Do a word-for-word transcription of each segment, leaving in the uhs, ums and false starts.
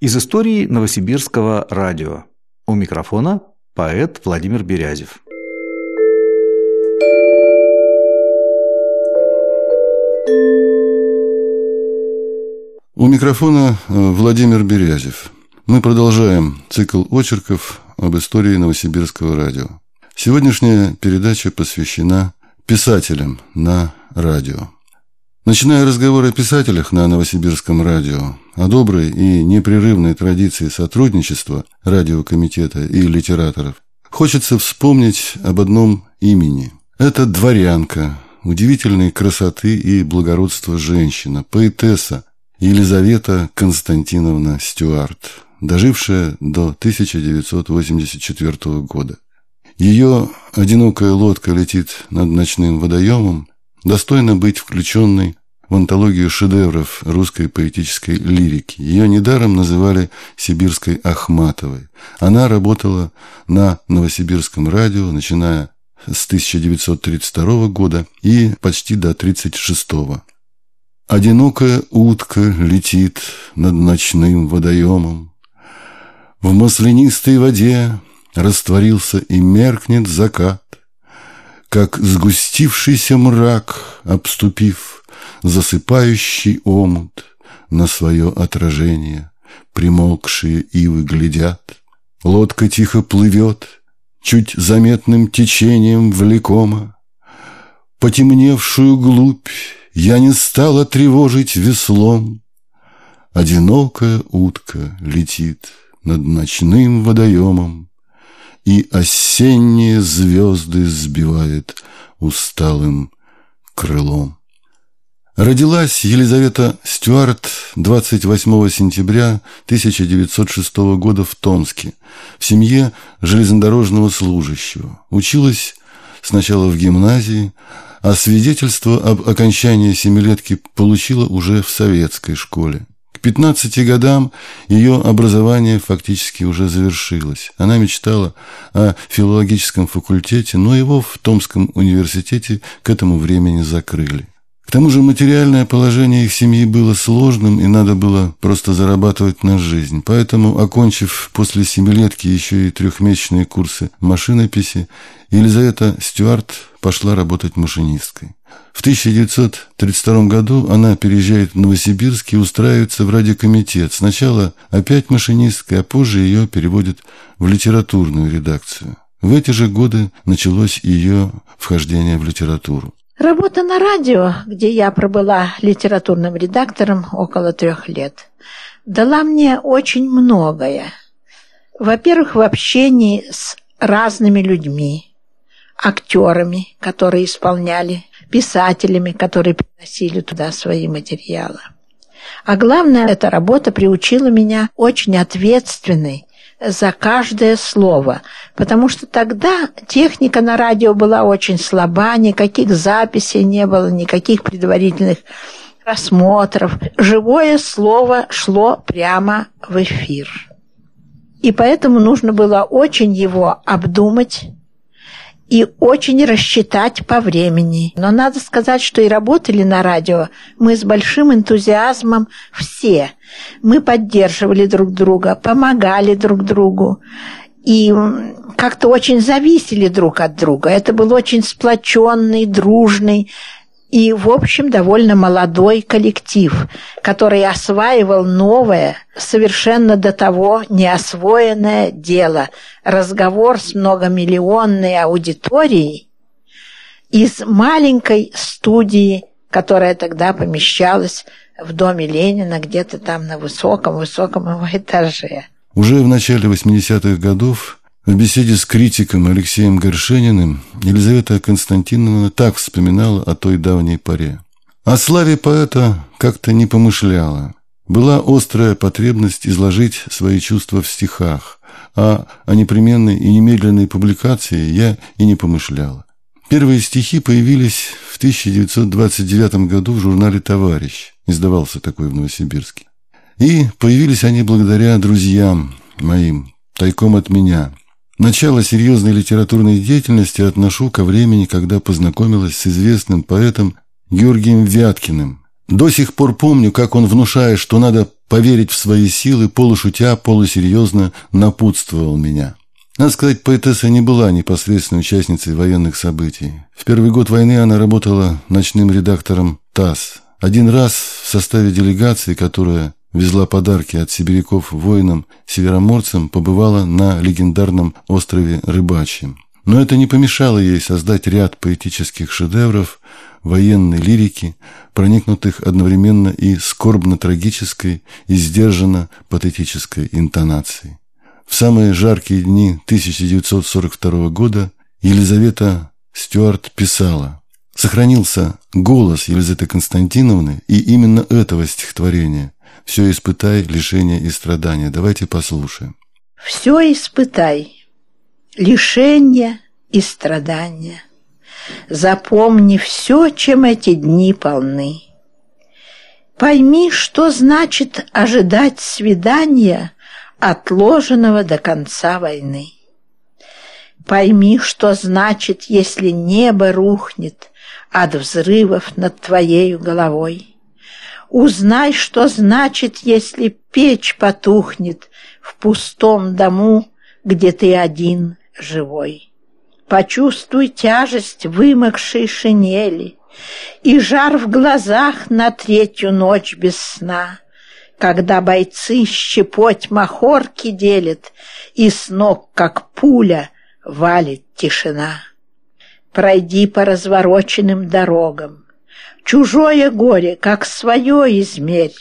Из истории Новосибирского радио. У микрофона поэт Владимир Берязев. У микрофона Владимир Берязев. Мы продолжаем цикл очерков об истории Новосибирского радио. Сегодняшняя передача посвящена писателям на радио. Начиная разговор о писателях на Новосибирском радио, о доброй и непрерывной традиции сотрудничества радиокомитета и литераторов, хочется вспомнить об одном имени. Это дворянка, удивительной красоты и благородства женщина, поэтесса Елизавета Константиновна Стюарт, дожившая до тысяча девятьсот восемьдесят четвёртого года. Ее «Одинокая лодка летит над ночным водоемом» достойно быть включенной в антологию шедевров русской поэтической лирики. Ее недаром называли сибирской Ахматовой. Она работала на Новосибирском радио, начиная с тысяча девятьсот тридцать второго года и почти до тридцать шестого. «Одинокая утка летит над ночным водоемом. В маслянистой воде растворился и меркнет закат. Как сгустившийся мрак, обступив засыпающий омут, на свое отражение примолкшие ивы глядят. Лодка тихо плывет, чуть заметным течением влекома. Потемневшую глубь я не стала тревожить веслом. Одинокая утка летит над ночным водоемом и осенние звезды сбивает усталым крылом. Родилась Елизавета Стюарт двадцать восьмого сентября тысяча девятьсот шестого года в Томске, в семье железнодорожного служащего. Училась сначала в гимназии, а свидетельство об окончании семилетки получила уже в советской школе. К пятнадцати годам ее образование фактически уже завершилось. Она мечтала о филологическом факультете, но его в Томском университете к этому времени закрыли. К тому же материальное положение их семьи было сложным, и надо было просто зарабатывать на жизнь. Поэтому, окончив после семилетки еще и трехмесячные курсы машинописи, Елизавета Стюарт пошла работать машинисткой. В тысяча девятьсот тридцать втором году она переезжает в Новосибирск и устраивается в радиокомитет. Сначала опять машинисткой, а позже ее переводят в литературную редакцию. В эти же годы началось ее вхождение в литературу. Работа на радио, где я пробыла литературным редактором около трех лет, дала мне очень многое. Во-первых, в общении с разными людьми, актерами, которые исполняли, писателями, которые приносили туда свои материалы. А главное, эта работа приучила меня очень ответственной за каждое слово, потому что тогда техника на радио была очень слаба, никаких записей не было, никаких предварительных просмотров. Живое слово шло прямо в эфир. И поэтому нужно было очень его обдумать и очень рассчитать по времени. Но надо сказать, что и работали на радио мы с большим энтузиазмом все. Мы поддерживали друг друга, помогали друг другу и как-то очень зависели друг от друга. Это был очень сплоченный, дружный и, в общем, довольно молодой коллектив, который осваивал новое, совершенно до того неосвоенное дело. Разговор с многомиллионной аудиторией из маленькой студии, которая тогда помещалась в доме Ленина, где-то там на высоком-высоком его этаже. Уже в начале восьмидесятых годов в беседе с критиком Алексеем Горшениным Елизавета Константиновна так вспоминала о той давней поре. О славе поэта как-то не помышляла. Была острая потребность изложить свои чувства в стихах, а о непременной и немедленной публикации я и не помышляла. Первые стихи появились в тысяча девятьсот двадцать девятом году в журнале «Товарищ», издавался такой в Новосибирске. И появились они благодаря друзьям моим, тайком от меня. Начало серьезной литературной деятельности отношу ко времени, когда познакомилась с известным поэтом Георгием Вяткиным. До сих пор помню, как он, внушая, что надо поверить в свои силы, полушутя, полусерьезно напутствовал меня. Надо сказать, поэтесса не была непосредственной участницей военных событий. В первый год войны она работала ночным редактором ТАСС. Один раз в составе делегации, которая везла подарки от сибиряков воинам-североморцам, побывала на легендарном острове Рыбачьем. Но это не помешало ей создать ряд поэтических шедевров военной лирики, проникнутых одновременно и скорбно-трагической, и сдержанно-патетической интонацией. В самые жаркие дни тысяча девятьсот сорок второго года Елизавета Стюарт писала: «Сохранился голос Елизаветы Константиновны, и именно этого стихотворения «Все испытай, лишения и страдания». Давайте послушаем. «Все испытай, лишения и страдания. Запомни все, чем эти дни полны. Пойми, что значит ожидать свидания, отложенного до конца войны. Пойми, что значит, если небо рухнет от взрывов над твоею головой. Узнай, что значит, если печь потухнет в пустом дому, где ты один живой. Почувствуй тяжесть вымокшей шинели и жар в глазах на третью ночь без сна, когда бойцы щепоть махорки делят, и с ног, как пуля, валит тишина. Пройди по развороченным дорогам, чужое горе, как свое измерь,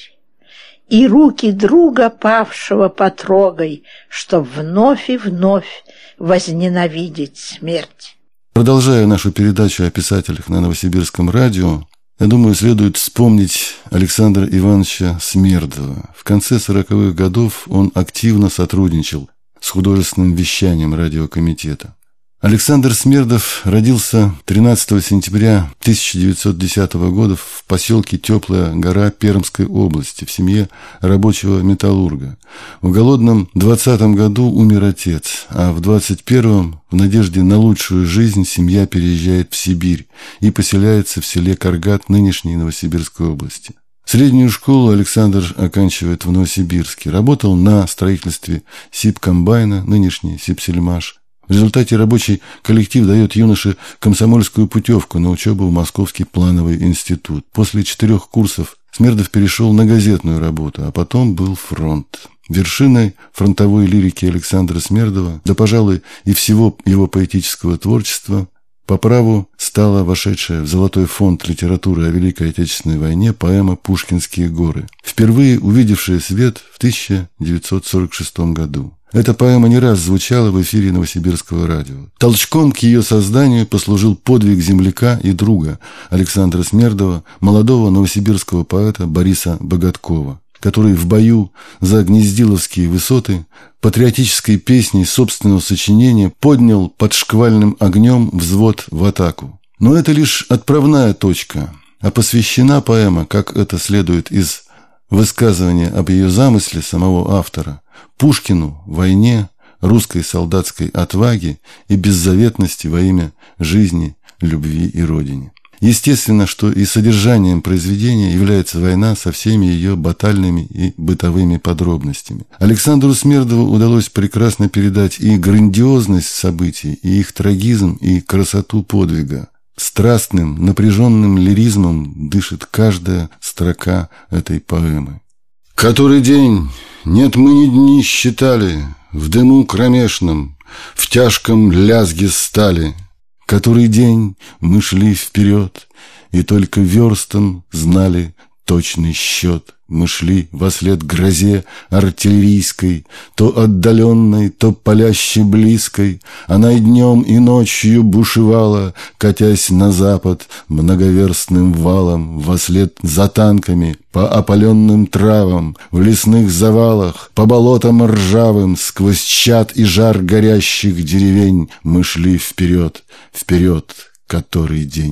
и руки друга павшего потрогай, чтоб вновь и вновь возненавидеть смерть». Продолжая нашу передачу о писателях на Новосибирском радио, я думаю, следует вспомнить Александра Ивановича Смердова. В конце сороковых годов он активно сотрудничал с художественным вещанием радиокомитета. Александр Смердов родился тринадцатого сентября тысяча девятьсот десятого года в поселке Теплая гора Пермской области в семье рабочего металлурга. В голодном двадцатом году умер отец, а в двадцать первом в надежде на лучшую жизнь семья переезжает в Сибирь и поселяется в селе Каргат нынешней Новосибирской области. Среднюю школу Александр оканчивает в Новосибирске. Работал на строительстве сибкомбайна, нынешний Сибсельмаш. В результате рабочий коллектив дает юноше комсомольскую путевку на учебу в Московский плановый институт. После четырех курсов Смердов перешел на газетную работу, а потом был фронт. Вершиной фронтовой лирики Александра Смердова, да, пожалуй, и всего его поэтического творчества, по праву стала вошедшая в Золотой фонд литературы о Великой Отечественной войне поэма «Пушкинские горы», впервые увидевшая свет в тысяча девятьсот сорок шестом году. Эта поэма не раз звучала в эфире Новосибирского радио. Толчком к ее созданию послужил подвиг земляка и друга Александра Смердова, молодого новосибирского поэта Бориса Богаткова, который в бою за Гнездиловские высоты патриотической песней собственного сочинения поднял под шквальным огнем взвод в атаку. Но это лишь отправная точка, а посвящена поэма, как это следует из высказывания об ее замысле самого автора, Пушкину, войне, русской солдатской отваге и беззаветности во имя жизни, любви и родине. Естественно, что и содержанием произведения является война со всеми ее батальными и бытовыми подробностями. Александру Смердову удалось прекрасно передать и грандиозность событий, и их трагизм, и красоту подвига. Страстным, напряженным лиризмом дышит каждая строка этой поэмы. «Который день, нет, мы ни дни считали, в дыму кромешном, в тяжком лязге стали. Который день мы шли вперед, и только верстом знали точный счет. Мы шли вослед грозе артиллерийской, то отдаленной, то паляще близкой. Она и днем, и ночью бушевала, катясь на запад многоверстным валом, вослед за танками, по опаленным травам, в лесных завалах, по болотам ржавым, сквозь чад и жар горящих деревень. Мы шли вперед, вперед, который день.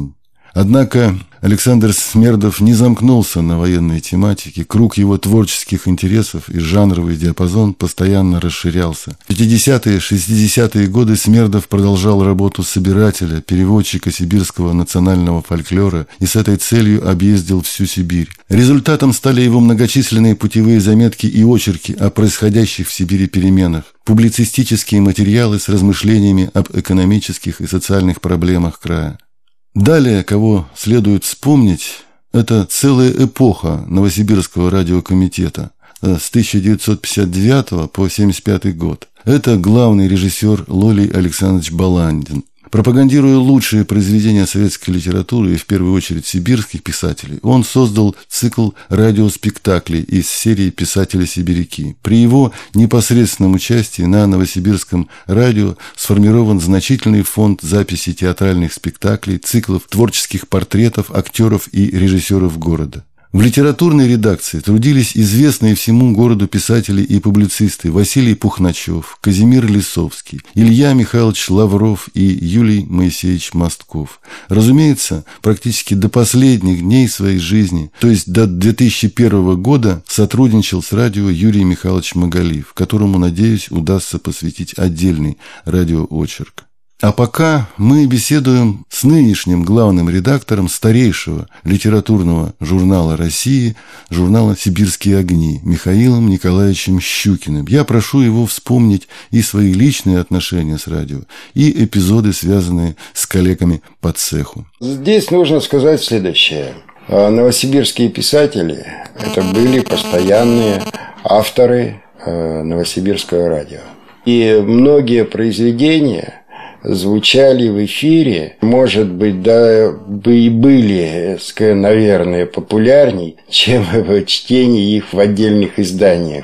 Однако Александр Смердов не замкнулся на военной тематике, круг его творческих интересов и жанровый диапазон постоянно расширялся. В пятидесятые, шестидесятые годы Смердов продолжал работу собирателя, переводчика сибирского национального фольклора и с этой целью объездил всю Сибирь. Результатом стали его многочисленные путевые заметки и очерки о происходящих в Сибири переменах, публицистические материалы с размышлениями об экономических и социальных проблемах края. Далее, кого следует вспомнить, это целая эпоха Новосибирского радиокомитета с тысяча девятьсот пятьдесят девятого по семьдесят пятый год. Это главный режиссер Лолий Александрович Баландин. Пропагандируя лучшие произведения советской литературы и в первую очередь сибирских писателей, он создал цикл радиоспектаклей из серии «Писатели-сибиряки». При его непосредственном участии на Новосибирском радио сформирован значительный фонд записи театральных спектаклей, циклов творческих портретов актеров и режиссеров города. В литературной редакции трудились известные всему городу писатели и публицисты Василий Пухначев, Казимир Лисовский, Илья Михайлович Лавров и Юлий Моисеевич Мостков. Разумеется, практически до последних дней своей жизни, то есть до две тысячи первого года, сотрудничал с радио Юрий Михайлович Магалиев, которому, надеюсь, удастся посвятить отдельный радиоочерк. А пока мы беседуем с нынешним главным редактором старейшего литературного журнала России, журнала «Сибирские огни», Михаилом Николаевичем Щукиным. Я прошу его вспомнить и свои личные отношения с радио, и эпизоды, связанные с коллегами по цеху. Здесь нужно сказать следующее. Новосибирские писатели – это были постоянные авторы Новосибирского радио. И многие произведения звучали в эфире, может быть, да бы и были, наверное, популярней, чем чтение их в отдельных изданиях.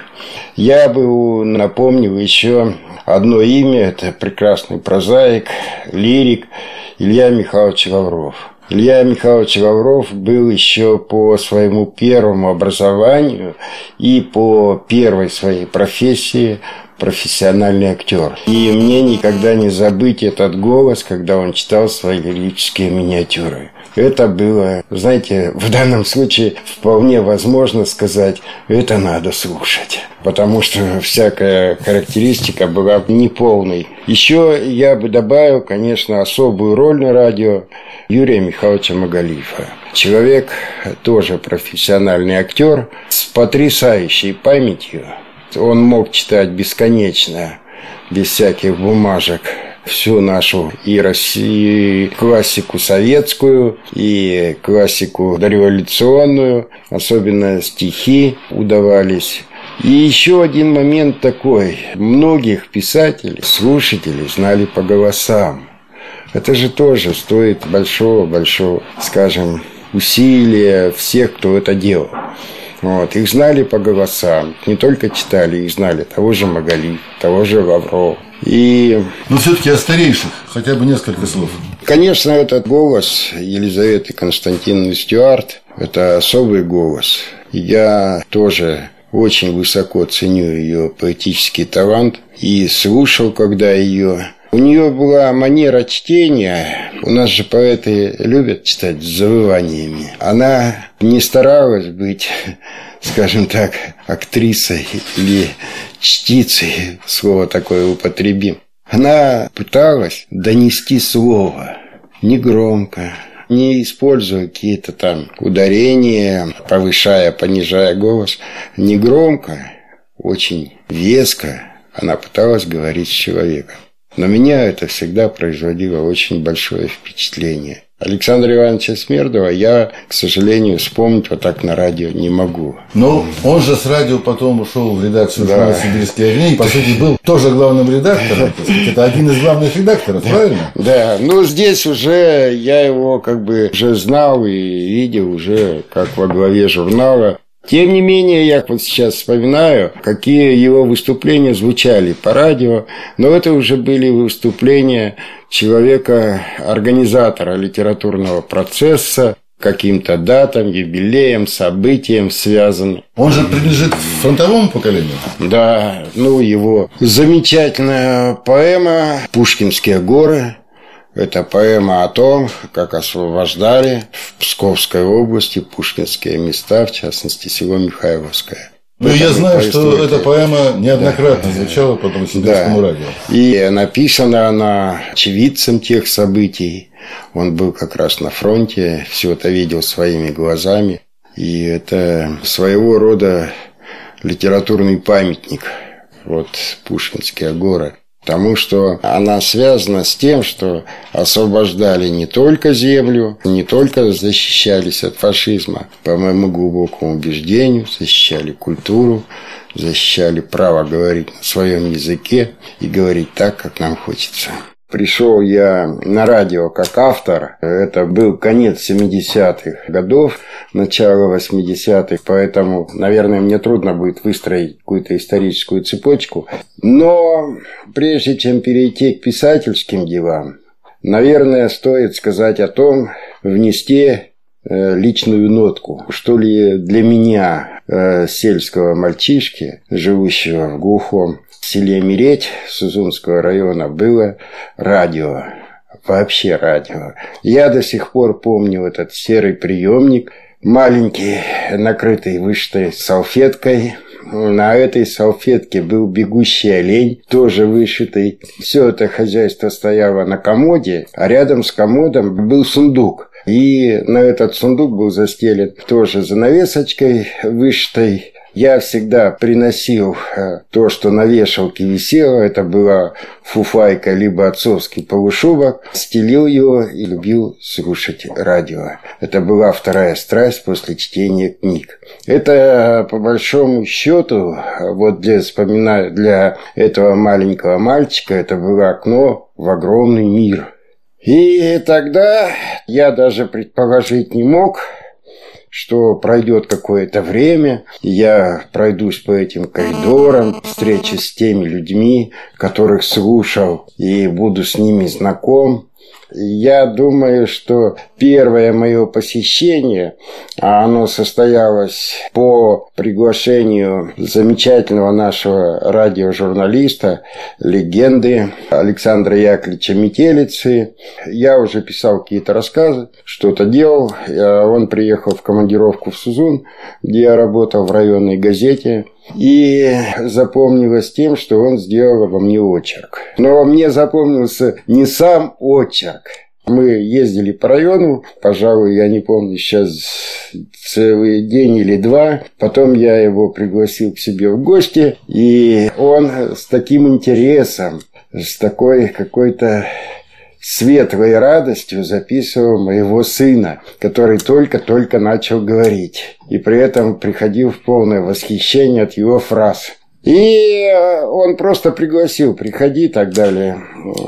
Я бы напомнил еще одно имя, это прекрасный прозаик, лирик Илья Михайлович Лавров. Илья Михайлович Лавров был еще по своему первому образованию и по первой своей профессии профессиональный актер. И мне никогда не забыть этот голос, когда он читал свои лирические миниатюры. Это было, знаете, в данном случае вполне возможно сказать, это надо слушать. Потому что всякая характеристика была неполной. Еще я бы добавил, конечно, особую роль на радио Юрия Михайловича Магалиева. Человек тоже профессиональный актер с потрясающей памятью. Он мог читать бесконечно, без всяких бумажек, всю нашу и Россию, классику советскую, и классику дореволюционную, особенно стихи удавались. И еще один момент такой. Многих писателей, слушателей знали по голосам. Это же тоже стоит большого-большого, скажем, усилия всех, кто это делал. Вот, их знали по голосам, не только читали, их знали того же Магалиева, того же Лаврова. И... Но все-таки о старейших, хотя бы несколько слов. Конечно, этот голос Елизаветы Константиновны Стюарт – это особый голос. Я тоже очень высоко ценю ее поэтический талант и слушал, когда ее... У нее была манера чтения, у нас же поэты любят читать с завываниями. Она не старалась быть, скажем так, актрисой или чтицей, слово такое употребим. Она пыталась донести слово негромко, не используя какие-то там ударения, повышая, понижая голос. Негромко, очень веско она пыталась говорить с человеком. Но меня это всегда производило очень большое впечатление. Александра Ивановича Смердова я, к сожалению, вспомнить вот так на радио не могу. Ну, он же с радио потом ушел в редакцию журнала да. «Сибирские огни» и, по сути, был тоже главным редактором. Это один из главных редакторов, правильно? Да, ну здесь уже я его как бы уже знал и видел уже как во главе журнала. Тем не менее, я вот сейчас вспоминаю, какие его выступления звучали по радио, но это уже были выступления человека-организатора литературного процесса, каким-то датам, юбилеям, событиям связан. Он же принадлежит фронтовому поколению? Да, ну его замечательная поэма «Пушкинские горы». Это поэма о том, как освобождали в Псковской области пушкинские места, в частности, село Михайловское. Ну, я знаю, что эта поэма неоднократно да. звучала по Новосибирскому да. радио. И написана она очевидцем тех событий. Он был как раз на фронте, все это видел своими глазами. И это своего рода литературный памятник, вот Пушкинские горы. Потому что она связана с тем, что освобождали не только землю, не только защищались от фашизма, по моему глубокому убеждению, защищали культуру, защищали право говорить на своем языке и говорить так, как нам хочется. Пришел я на радио как автор. Это был конец семидесятых годов, начало восьмидесятых, поэтому, наверное, мне трудно будет выстроить какую-то историческую цепочку. Но прежде чем перейти к писательским делам, наверное, стоит сказать о том, внести личную нотку. Что ли для меня, сельского мальчишки, живущего в глухом селе Мереть Сузунского района, было радио. Вообще радио. Я до сих пор помню этот серый приемник, маленький, накрытый вышитой салфеткой. На этой салфетке был бегущий олень, тоже вышитый. Все это хозяйство стояло на комоде, а рядом с комодом был сундук. И на этот сундук был застелен тоже занавесочкой вышитой. Я всегда приносил то, что на вешалке висело. Это была фуфайка, либо отцовский полушубок. Стелил его и любил слушать радио. Это была вторая страсть после чтения книг. Это, по большому счету, вот для, вспоминаю, для этого маленького мальчика, это было окно в огромный мир. И тогда я даже предположить не мог, что пройдет какое-то время, я пройдусь по этим коридорам, встречусь с теми людьми, которых слушал, и буду с ними знаком. Я думаю, что первое мое посещение, а оно состоялось по приглашению замечательного нашего радиожурналиста, легенды Александра Яковлевича Метелицы. Я уже писал какие-то рассказы, что-то делал. Он приехал в командировку в Сузун, где я работал в районной газете. И запомнилось тем, что он сделал обо мне очерк. Но мне запомнился не сам очерк. Мы ездили по району, пожалуй, я не помню сейчас, целый день или два. Потом я его пригласил к себе в гости, и он с таким интересом, с такой какой-то светлой радостью записывал моего сына, который только-только начал говорить, и при этом приходил в полное восхищение от его фраз. И он просто пригласил, приходи и так далее.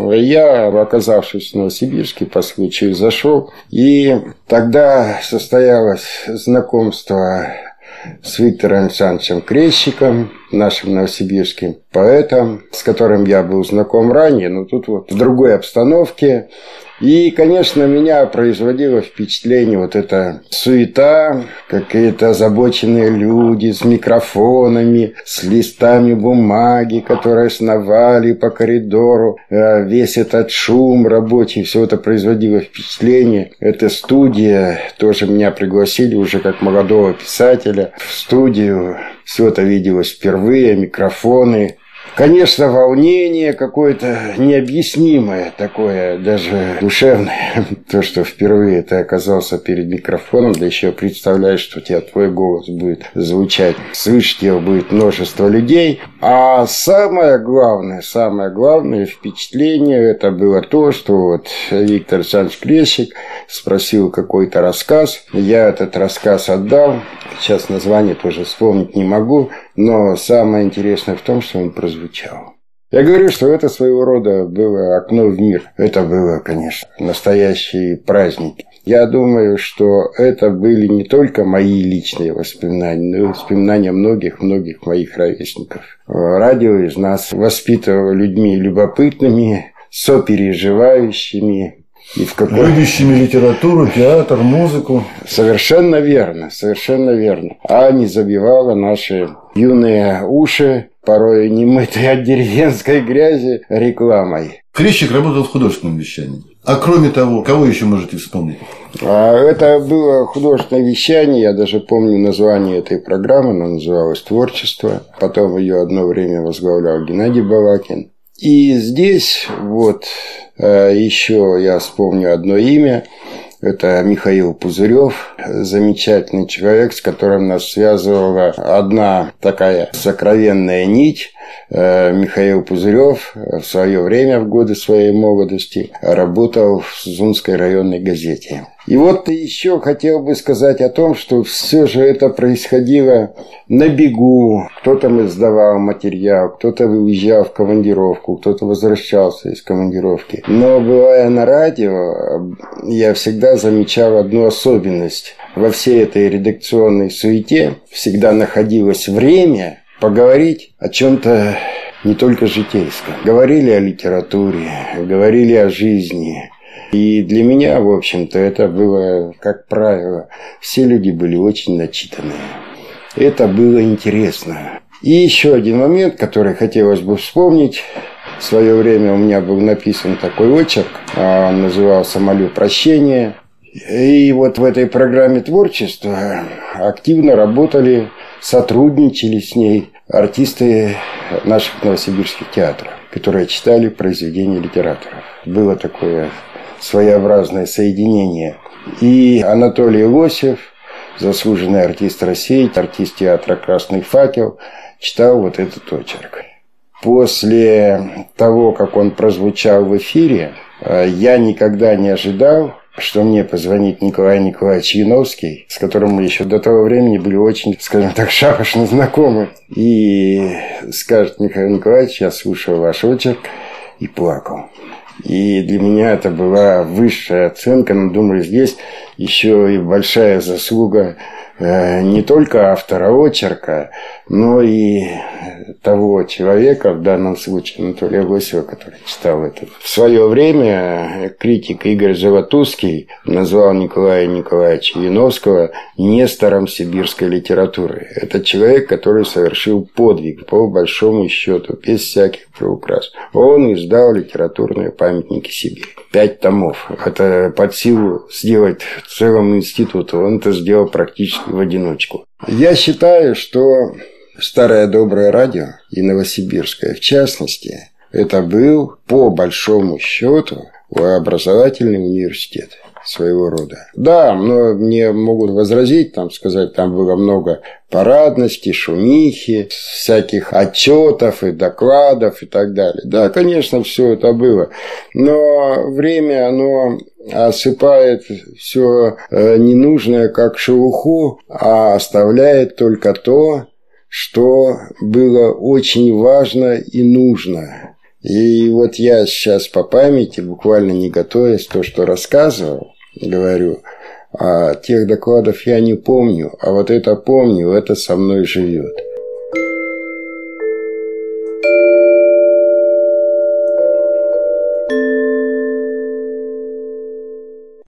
Я, оказавшись в Новосибирске, по случаю зашел, и тогда состоялось знакомство с Виктором Александровичем Крещиком, нашим новосибирским поэтом, с которым я был знаком ранее, но тут вот в другой обстановке. И, конечно, меня производило впечатление вот эта суета, какие-то озабоченные люди с микрофонами, с листами бумаги, которые сновали по коридору, весь этот шум рабочий, все это производило впечатление. Эта студия, тоже меня пригласили уже как молодого писателя в студию, все это виделось впервые, микрофоны. Конечно, волнение какое-то необъяснимое, такое даже душевное. То, что впервые ты оказался перед микрофоном, да еще представляешь, что у тебя твой голос будет звучать. Слышать его будет множество людей. А самое главное, самое главное впечатление, это было то, что вот Виктор Александрович Крещик спросил какой-то рассказ. Я этот рассказ отдал. Сейчас название тоже вспомнить не могу. Но самое интересное в том, что он прозвучал. Я говорю, что это своего рода было окно в мир. Это было, конечно, настоящий праздник. Я думаю, что это были не только мои личные воспоминания, но и воспоминания многих-многих моих ровесников. Радио из нас воспитывало людьми любопытными, сопереживающими, И в какой... Любящими литературу, театр, музыку. Совершенно верно, совершенно верно. А не забивала наши юные уши, порой немытые от деревенской грязи, рекламой. Крещик работал в художественном вещании. А кроме того, кого еще можете вспомнить? Это было художественное вещание. Я даже помню название этой программы. Она называлась «Творчество». Потом ее одно время возглавлял Геннадий Балакин. И здесь вот еще я вспомню одно имя. Это Михаил Пузырев, замечательный человек, с которым нас связывала одна такая сокровенная нить. Михаил Пузырев в свое время, в годы своей молодости, работал в Сузунской районной газете. И вот еще хотел бы сказать о том, что все же это происходило на бегу. Кто-то издавал материал, кто-то уезжал в командировку, кто-то возвращался из командировки. Но бывая на радио, я всегда замечал одну особенность. Во всей этой редакционной суете всегда находилось время поговорить о чем-то не только житейском. Говорили о литературе, говорили о жизни. И для меня, в общем-то, это было, как правило, все люди были очень начитанные. Это было интересно. И еще один момент, который хотелось бы вспомнить. В свое время у меня был написан такой очерк, он назывался «Молю прощения». И вот в этой программе творчества активно работали, сотрудничали с ней артисты наших новосибирских театров, которые читали произведения литераторов. Было такое своеобразное соединение. И Анатолий Лосев, заслуженный артист России, артист театра «Красный факел», читал вот этот очерк. После того, как он прозвучал в эфире, я никогда не ожидал, что мне позвонит Николай Николаевич Яновский, с которым мы еще до того времени были очень, скажем так, шапошно знакомы. И скажет: Михаил Николаевич, я слушал ваш очерк и плакал. И для меня это была высшая оценка, но, думаю, здесь еще и большая заслуга не только автора очерка, но и того человека, в данном случае Анатолия Лосева, который читал это. В свое время критик Игорь Золотузский назвал Николая Николаевича Яновского нестором сибирской литературы. Это человек, который совершил подвиг, по большому счету, без всяких приукрас. Он издал литературные памятники Сибири. Пять томов. Это под силу сделать целому институту. Он это сделал практически в одиночку. Я считаю, что старое доброе радио, и новосибирское в частности, это был, по большому счету, образовательный университет своего рода. Да, но мне могут возразить, там, сказать, там было много парадности, шумихи, всяких отчетов и докладов и так далее. Да, конечно, все это было. Но время, оно осыпает все ненужное, как шелуху, а оставляет только то, что было очень важно и нужно. И вот я сейчас по памяти, буквально не готовясь, то, что рассказывал, говорю, а тех докладов я не помню, а вот это помню, это со мной живет.